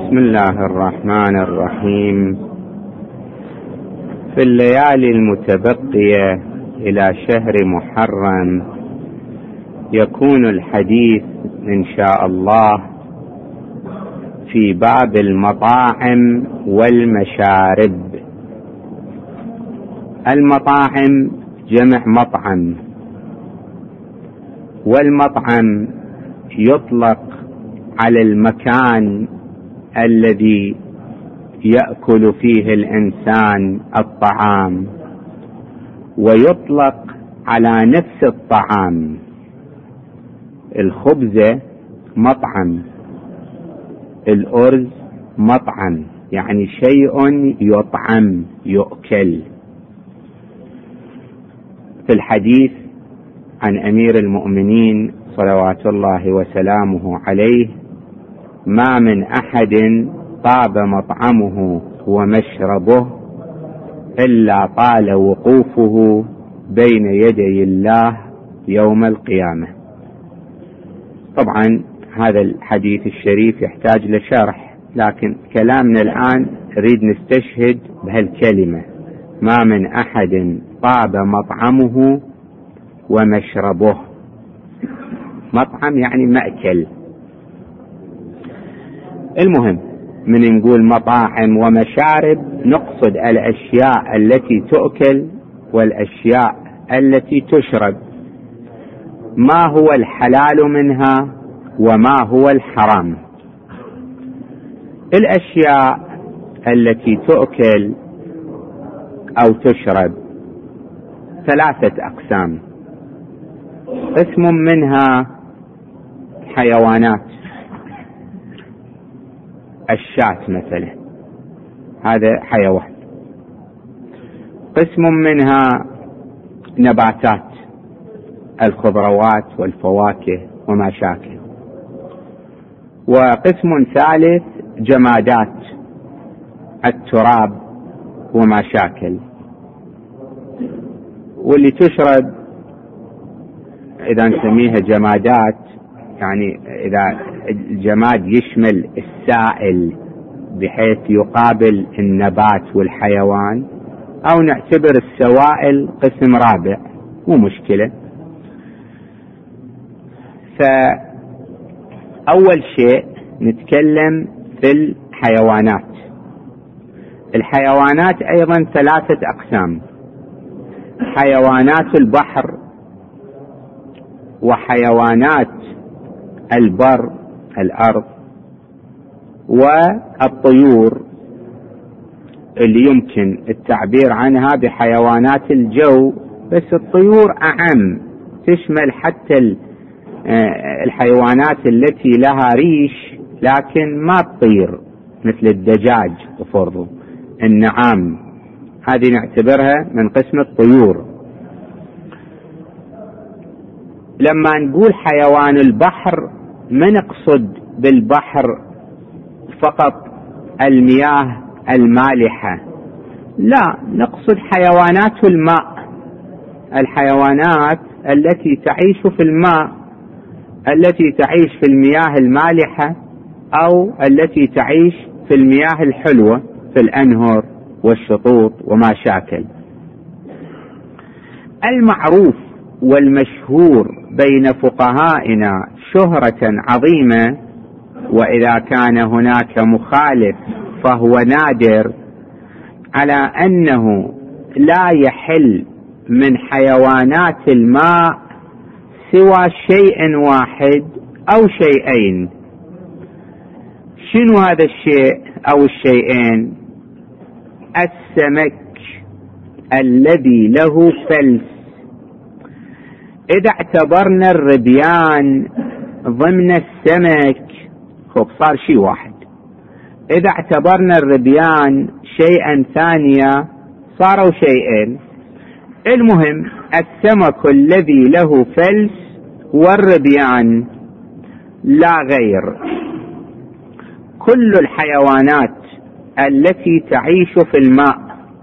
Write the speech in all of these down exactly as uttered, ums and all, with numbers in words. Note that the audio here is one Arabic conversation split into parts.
بسم الله الرحمن الرحيم. في الليالي المتبقية إلى شهر محرم يكون الحديث إن شاء الله في باب المطاعم والمشارب. المطاعم جمع مطعم، والمطعم يطلق على المكان الذي يأكل فيه الإنسان الطعام، ويطلق على نفس الطعام. الخبزة مطعم، الأرز مطعم، يعني شيء يطعم يؤكل. في الحديث عن أمير المؤمنين صلوات الله وسلامه عليه: ما من أحد طاب مطعمه ومشربه إلا طال وقوفه بين يدي الله يوم القيامة. طبعا هذا الحديث الشريف يحتاج لشرح، لكن كلامنا الآن نريد نستشهد بهالكلمة: ما من أحد طاب مطعمه ومشربه. مطعم يعني مأكل. المهم، من نقول مطاعم ومشارب نقصد الأشياء التي تؤكل والأشياء التي تشرب، ما هو الحلال منها وما هو الحرام. الأشياء التي تؤكل أو تشرب ثلاثة أقسام. قسم منها حيوانات، الشاة مثلا، هذا حيوان. قسم منها نباتات، الخضروات والفواكه وما شاكل. وقسم ثالث جمادات، التراب وما شاكل. واللي تشرب إذا نسميها جمادات، يعني إذا الجماد يشمل السائل بحيث يقابل النبات والحيوان، أو نعتبر السوائل قسم رابع، مو مشكلة. فأول شيء نتكلم في الحيوانات. الحيوانات أيضا ثلاثة أقسام: حيوانات البحر، وحيوانات البر الأرض، والطيور اللي يمكن التعبير عنها بحيوانات الجو، بس الطيور أعم، تشمل حتى الحيوانات التي لها ريش لكن ما تطير، مثل الدجاج تفرض، النعام، هذه نعتبرها من قسم الطيور. لما نقول حيوان البحر ما نقصد بالبحر فقط المياه المالحة، لا، نقصد حيوانات الماء، الحيوانات التي تعيش في الماء، التي تعيش في المياه المالحة أو التي تعيش في المياه الحلوة في الأنهر والشطوط وما شاكل. المعروف والمشهور بين فقهائنا شهرة عظيمة، وإذا كان هناك مخالف فهو نادر، على أنه لا يحل من حيوانات الماء سوى شيء واحد أو شيئين. شنو هذا الشيء أو الشيئين؟ السمك الذي له فلس. إذا اعتبرنا الربيان ضمن السمك، خب صار شيء واحد. إذا اعتبرنا الربيان شيئا ثانيا صاروا شيئين. المهم، السمك الذي له فلس والربيان لا غير. كل الحيوانات التي تعيش في الماء،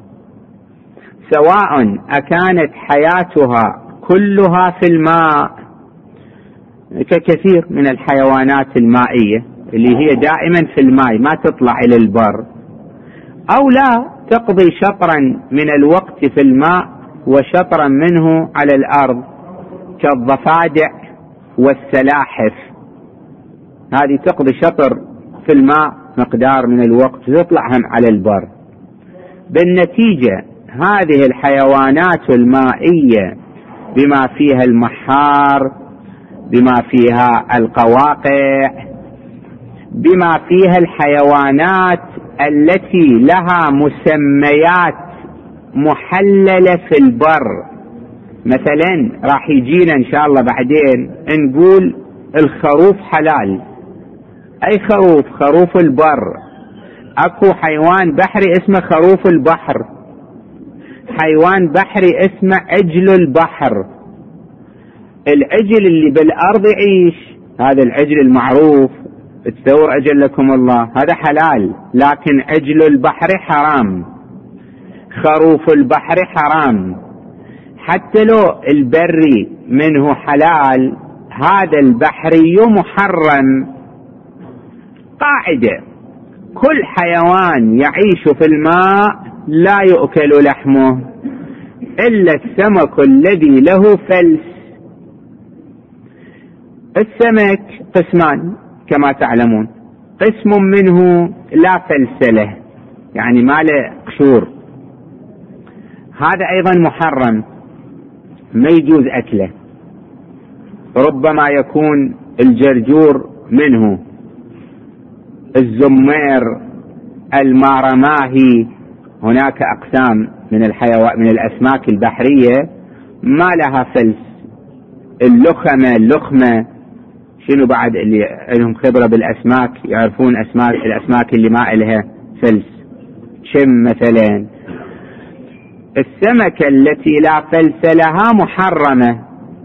سواء أكانت حياتها كلها في الماء ككثير من الحيوانات المائية اللي هي دائما في الماء ما تطلع إلى البر، أو لا تقضي شطرا من الوقت في الماء وشطرا منه على الأرض كالضفادع والسلاحف، هذه تقضي شطر في الماء مقدار من الوقت وتطلع هم على البر. بالنتيجة هذه الحيوانات المائية بما فيها المحار، بما فيها القواقع، بما فيها الحيوانات التي لها مسميات محللة في البر، مثلا راح يجينا ان شاء الله بعدين نقول الخروف حلال. اي خروف؟ خروف البر. اكو حيوان بحري اسمه خروف البحر، حيوان بحري اسمه عجل البحر. العجل اللي بالارض يعيش، هذا العجل المعروف الثور اجلكم الله، هذا حلال، لكن عجل البحر حرام، خروف البحر حرام. حتى لو البري منه حلال، هذا البحري محرم. قاعدة: كل حيوان يعيش في الماء لا يؤكل لحمه إلا السمك الذي له فلس. السمك قسمان كما تعلمون، قسم منه لا فلس له، يعني ما له قشور، هذا أيضا محرم، ما يجوز أكله. ربما يكون الجرجور منه، الزمير، المارماهي، هناك أقسام من الحيوان من الأسماك البحرية ما لها فلس. اللخمة، اللخمة، شنو بعد اللي لهم خبرة بالأسماك يعرفون أسماك الأسماك اللي ما لها فلس، شم مثلا. السمكة التي لا فلس لها محرمة.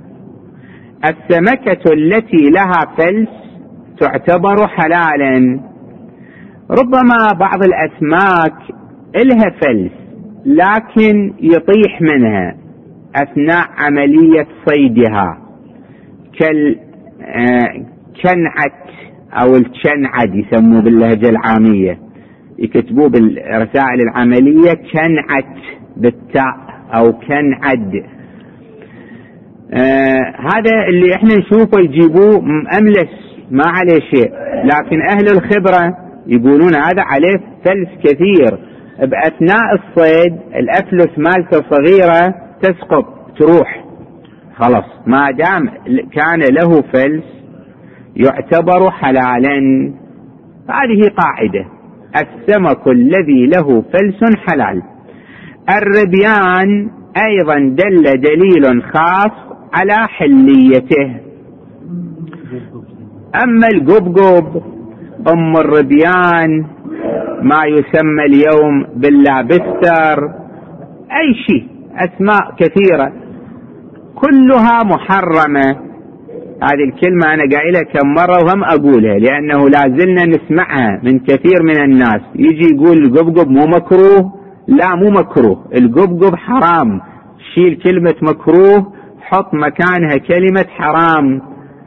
السمكة التي لها فلس تعتبر حلالا. ربما بعض الأسماك لها فلس لكن يطيح منها أثناء عملية صيدها، كالكنعة أو الكنعد يسموه باللهجة العامية، يكتبوه بالرسائل العملية كنعة بالتاء أو كنعد. آه هذا اللي احنا نشوفه يجيبوه أملس ما عليه شيء، لكن أهل الخبرة يقولون هذا عليه فلس كثير. بأثناء الصيد الأفلس مالته صغيرة تسقط تروح، خلاص ما دام كان له فلس يعتبر حلالا. هذه قاعدة: السمك الذي له فلس حلال. الربيان أيضا دل دليل خاص على حليته. أما القبقب، أم الربيان، ما يسمى اليوم باللابستر، أي شيء، أسماء كثيرة كلها محرمة. هذه الكلمة أنا قايلها كم مرة وهم أقولها لأنه لازلنا نسمعها من كثير من الناس، يجي يقول القبقب مو مكروه. لا مو مكروه، القبقب حرام. شيل كلمة مكروه حط مكانها كلمة حرام،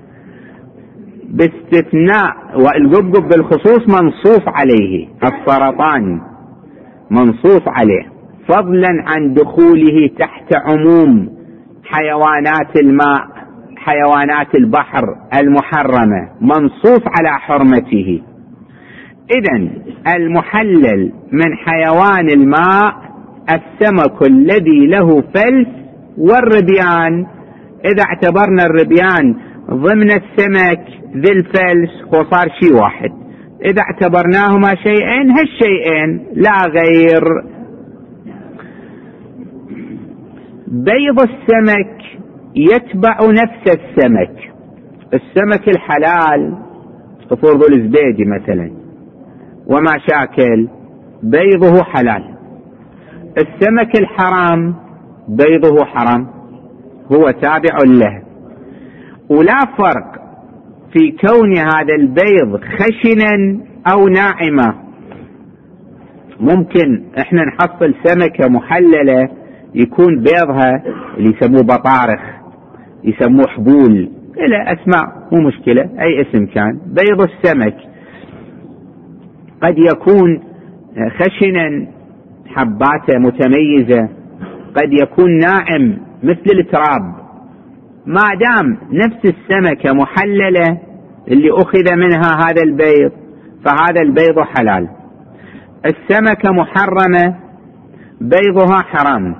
باستثناء والقبقب بالخصوص منصوص عليه، السرطان منصوص عليه، فضلا عن دخوله تحت عموم حيوانات الماء، حيوانات البحر المحرمة منصوص على حرمته. إذن المحلل من حيوان الماء السمك الذي له فلس والربيان. إذا اعتبرنا الربيان ضمن السمك ذي الفلس وصار شيء واحد، إذا اعتبرناهما شيئين هالشيئين لا غير. بيض السمك يتبع نفس السمك. السمك الحلال فرض الزبيدي مثلا وما شاكل بيضه حلال. السمك الحرام بيضه حرام، هو تابع له. ولا فرق في كون هذا البيض خشنا أو ناعمة. ممكن احنا نحصل سمكة محللة يكون بيضها اللي يسموه بطارخ، يسموه حبول، إلى أسماء مو مشكلة، أي اسم كان، بيض السمك قد يكون خشنا حباته متميزة، قد يكون ناعم مثل التراب. ما دام نفس السمكة محللة اللي أخذ منها هذا البيض فهذا البيض حلال. السمكة محرمة بيضها حرام.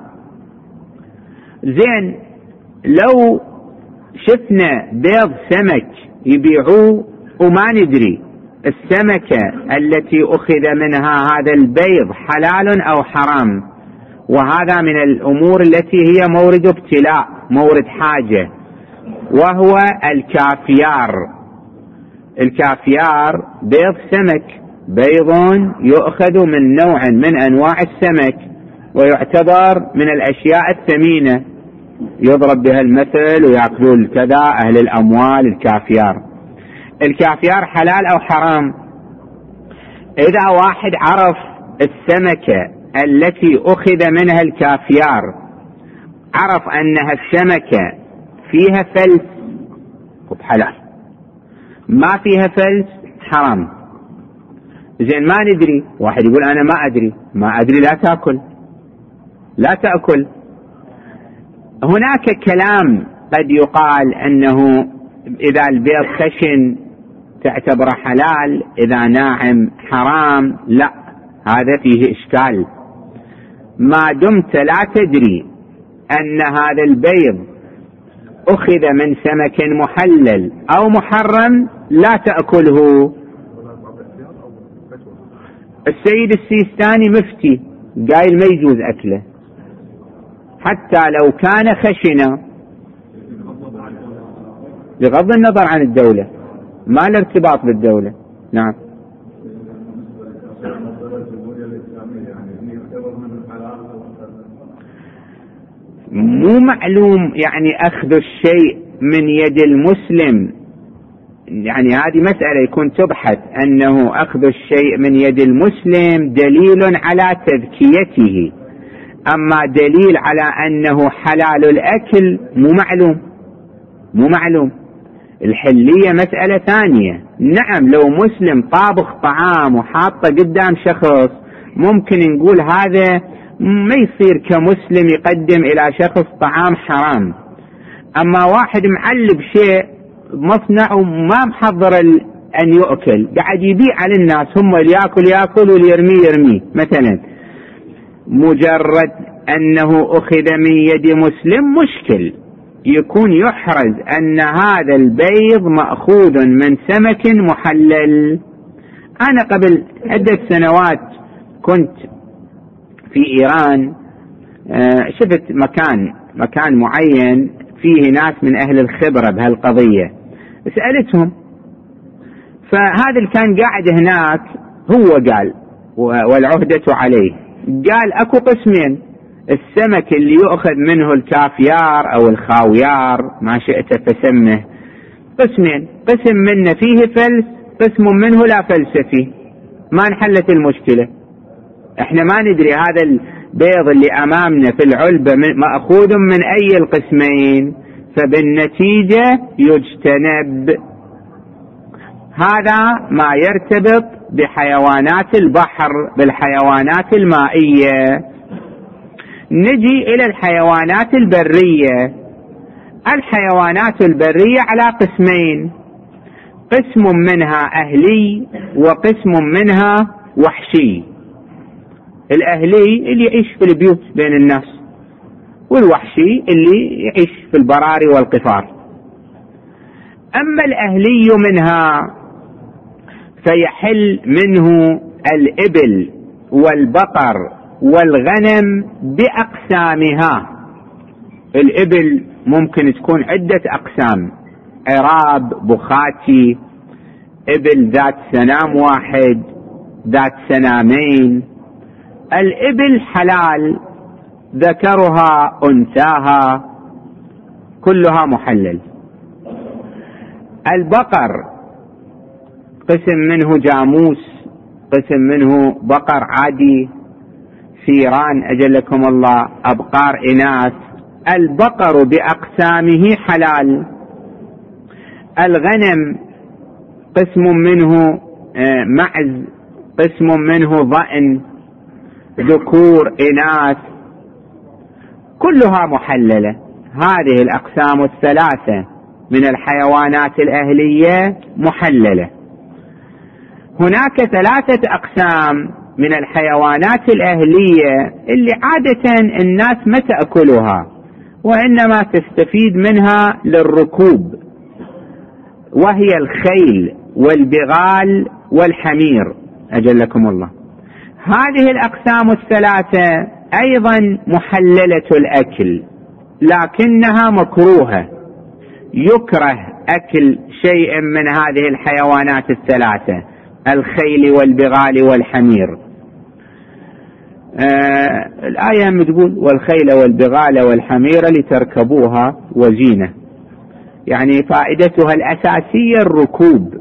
زين، لو شفنا بيض سمك يبيعوه وما ندري السمكة التي أخذ منها هذا البيض حلال أو حرام، وهذا من الأمور التي هي مورد ابتلاء، مورد حاجة، وهو الكافيار. الكافيار بيض سمك، بيض يؤخذ من نوع من أنواع السمك ويعتبر من الأشياء الثمينة، يضرب بها المثل ويأكلون كذا أهل الأموال. الكافيار الكافيار حلال أو حرام؟ إذا واحد عرف السمكة التي أخذ منها الكافيار، عرف أنها السمكة فيها فلس حلال، ما فيها فلس حرام. زين، ما ندري، واحد يقول أنا ما أدري، ما أدري لا تأكل، لا تأكل. هناك كلام قد يقال أنه إذا البيض خشن تعتبر حلال، إذا ناعم حرام. لا، هذا فيه إشكال. ما دمت لا تدري أن هذا البيض أخذ من سمك محلل أو محرم لا تأكله. السيد السيستاني مفتي قايل ما يجوز أكله حتى لو كان خشنا، بغض النظر عن الدولة، ما الارتباط بالدولة. نعم. مو معلوم يعني أخذ الشيء من يد المسلم، يعني هذه مسألة يكون تبحث أنه أخذ الشيء من يد المسلم دليل على تذكيته، أما دليل على أنه حلال الأكل مو معلوم، مو معلوم. الحلية مسألة ثانية. نعم، لو مسلم طابخ طعام وحاطه قدام شخص ممكن نقول هذا ما يصير كمسلم يقدم إلى شخص طعام حرام. أما واحد معلب شيء مصنع وما محضر أن يؤكل، قاعد يبيع على الناس، هم اللي يأكل يأكل واللي يرمي يرمي مثلا، مجرد أنه أخذ من يد مسلم مشكل، يكون يحرز أن هذا البيض مأخوذ من سمك محلل. أنا قبل عدة سنوات كنت في إيران، شفت مكان مكان معين فيه ناس من أهل الخبرة بهالقضية، سألتهم، فهذا اللي كان قاعد هناك هو قال والعهدة عليه، قال أكو قسمين، السمك اللي يؤخذ منه الكافيار أو الخاويار ما شئت فسمه، قسمين، قسم منه فيه فلس، قسم منه لا فلس فيه، ما انحلت المشكلة. احنا ما ندري هذا البيض اللي أمامنا في العلبة مأخوذ من أي القسمين، فبالنتيجة يجتنب. هذا ما يرتبط بحيوانات البحر، بالحيوانات المائية. نجي إلى الحيوانات البرية. الحيوانات البرية على قسمين، قسم منها أهلي وقسم منها وحشي. الأهلي اللي يعيش في البيوت بين الناس، والوحشي اللي يعيش في البراري والقفار. أما الأهلي منها فيحل منه الإبل والبقر والغنم بأقسامها. الإبل ممكن تكون عدة أقسام، عراب، بخاتي، إبل ذات سنام واحد، ذات سنامين. الإبل حلال، ذكرها أنثاها كلها محلل. البقر قسم منه جاموس، قسم منه بقر عادي، ثيران أجلكم الله، أبقار إناث. البقر بأقسامه حلال. الغنم قسم منه معز، قسم منه ضأن، ذكور إناث، كلها محللة. هذه الأقسام الثلاثة من الحيوانات الأهلية محللة. هناك ثلاثة أقسام من الحيوانات الأهلية اللي عادة الناس ما تأكلها وإنما تستفيد منها للركوب، وهي الخيل والبغال والحمير أجلكم الله. هذه الأقسام الثلاثة أيضا محللة الأكل، لكنها مكروهة، يكره أكل شيء من هذه الحيوانات الثلاثة، الخيل والبغال والحمير. آه الآية تقول والخيل والبغال والحمير لتركبوها وزينة، يعني فائدتها الأساسية الركوب.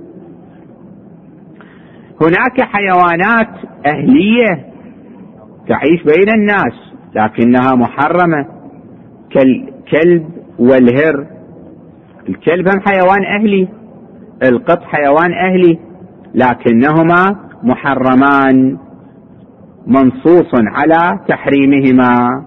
هناك حيوانات أهلية تعيش بين الناس لكنها محرمة كالكلب والهر. الكلب هم حيوان أهلي، القط حيوان أهلي، لكنهما محرمان منصوص على تحريمهما.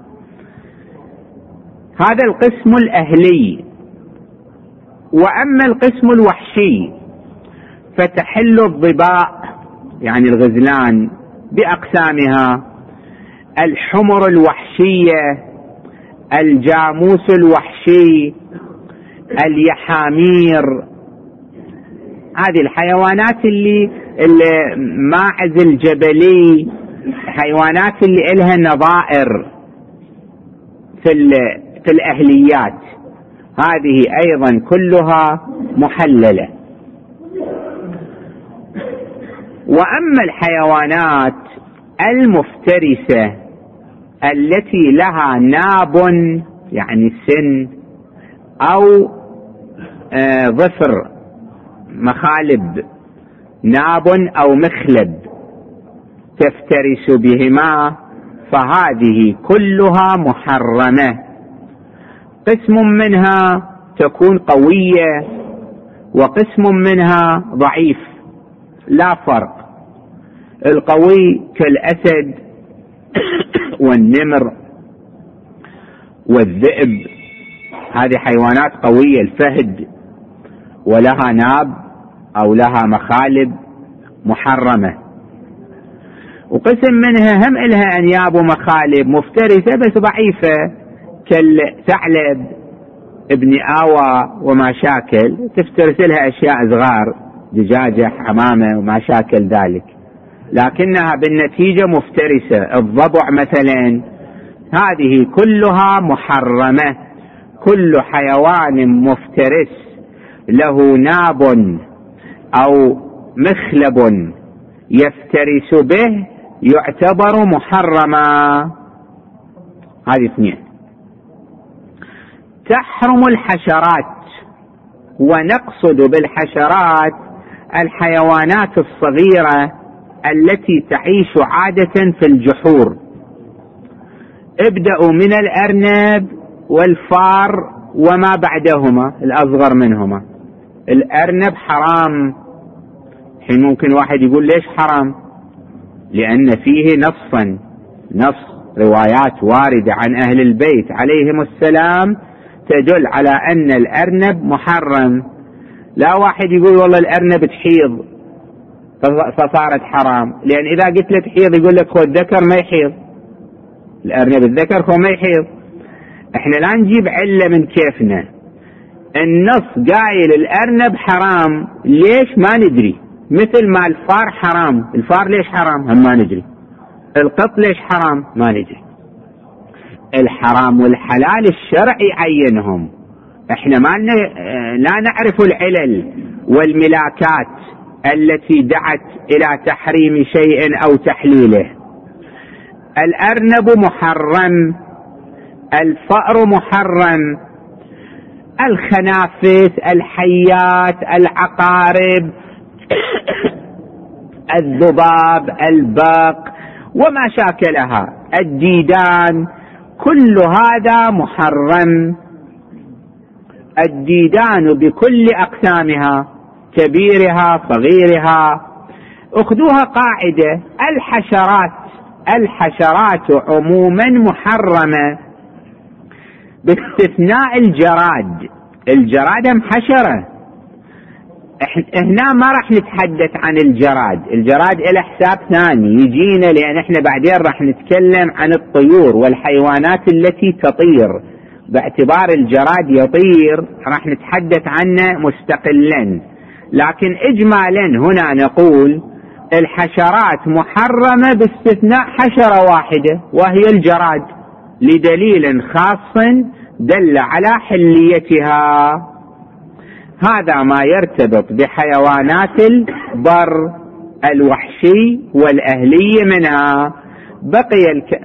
هذا القسم الأهلي. وأما القسم الوحشي فتحل الضباء يعني الغزلان بأقسامها، الحمر الوحشية، الجاموس الوحشي، اليحامير. هذه الحيوانات اللي, اللي ماعز الجبلي، حيوانات اللي إلها نظائر في, في الأهليات، هذه أيضا كلها محللة. وأما الحيوانات المفترسة التي لها ناب يعني سن أو آه ظفر، مخالب، ناب أو مخلب تفترس بهما، فهذه كلها محرمة. قسم منها تكون قوية وقسم منها ضعيف، لا فرق. القوي كالأسد والنمر والذئب، هذه حيوانات قوية، الفهد، ولها ناب أو لها مخالب محرمة. وقسم منها هم إلها أنياب ومخالب مفترسة بس ضعيفة، كالثعلب ابن آوى وما شاكل، تفترس لها أشياء صغار، دجاجة، حمامة وما شاكل ذلك، لكنها بالنتيجة مفترسة. الضبع مثلا، هذه كلها محرمة. كل حيوان مفترس له ناب أو مخلب يفترس به يعتبر محرما. هذه اثنين. تحرم الحشرات، ونقصد بالحشرات الحيوانات الصغيرة التي تعيش عادة في الجحور. ابدأوا من الأرنب والفار وما بعدهما الأصغر منهما. الأرنب حرام. حين ممكن واحد يقول ليش حرام؟ لأن فيه نصا نص روايات واردة عن أهل البيت عليهم السلام تدل على أن الأرنب محرم. لا واحد يقول والله الأرنب تحيض فصارت حرام، لأن إذا قلت له تحيض يقول لك هو الذكر ما يحيض، الأرنب الذكر هو ما يحيض. احنا لا نجيب علة من كيفنا. النص قايل الأرنب حرام، ليش ما ندري؟ مثل ما الفار حرام، الفار ليش حرام هم ما ندري. القط ليش حرام ما ندري. الحرام والحلال الشرع يعينهم، احنا ما لا نعرف العلل والملاكات التي دعت إلى تحريم شيء أو تحليله. الأرنب محرم، الفأر محرم، الخنافس، الحيات، العقارب، الذباب، البق وما شاكلها، الديدان، كل هذا محرم. الديدان بكل أقسامها، كبيرها صغيرها، اخذوها قاعدة: الحشرات الحشرات عموما محرمة باستثناء الجراد. الجراد هم حشرة، هنا ما راح نتحدث عن الجراد. الجراد له حساب ثاني يجينا، لأن احنا بعدين راح نتكلم عن الطيور والحيوانات التي تطير، باعتبار الجراد يطير راح نتحدث عنه مستقلا. لكن إجمالا هنا نقول الحشرات محرمة باستثناء حشرة واحدة وهي الجراد، لدليل خاص دل على حليتها. هذا ما يرتبط بحيوانات البر الوحشي والأهلي منها. بقي الك...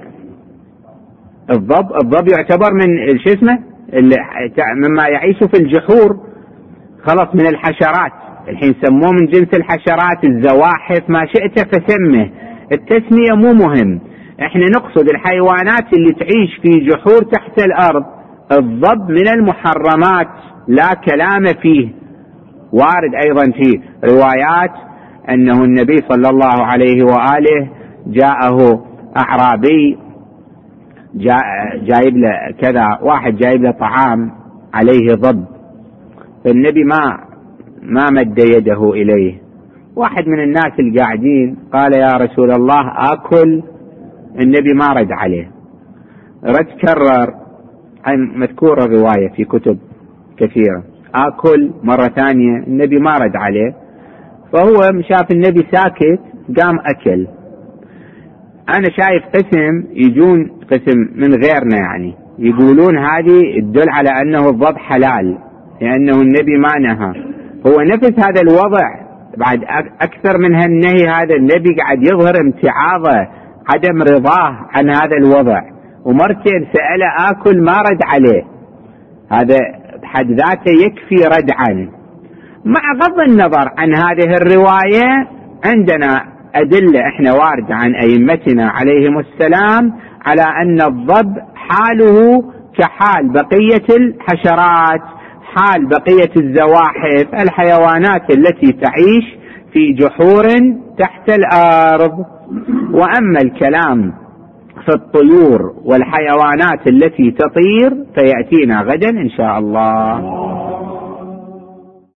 الضب الضب يعتبر من شو اسمه مما يعيش في الجحور، خلص من الحشرات. الحين سموه من جنس الحشرات، الزواحف، ما شئت فسمه، التسمية مو مهم. احنا نقصد الحيوانات اللي تعيش في جحور تحت الأرض. الضب من المحرمات لا كلام فيه. وارد أيضا في روايات أنه النبي صلى الله عليه وآله جاءه أعرابي جاء جايب له كذا، واحد جايب له طعام عليه ضب، فالنبي ما ما مد يده إليه. واحد من الناس القاعدين قال: يا رسول الله آكل. النبي ما رد عليه، رد كرر، مذكورة رواية في كتب كثيرة، آكل مرة ثانية، النبي ما رد عليه. فهو شاف النبي ساكت قام أكل. أنا شايف قسم يجون قسم من غيرنا يعني يقولون هذه تدل على أنه الضب حلال لأنه النبي ما نهى. هو نفس هذا الوضع بعد أكثر من هالنهي، هذا النبي قاعد يظهر امتعاضه، عدم رضاه عن هذا الوضع، ومرتين سأله آكل ما رد عليه. هذا بحد ذاته يكفي ردعا. مع غض النظر عن هذه الرواية عندنا أدلة احنا واردة عن أئمتنا عليهم السلام على أن الضب حاله كحال بقية الحشرات، حال بقية الزواحف، الحيوانات التي تعيش في جحور تحت الأرض. وأما الكلام في الطيور والحيوانات التي تطير فيأتينا غدا إن شاء الله.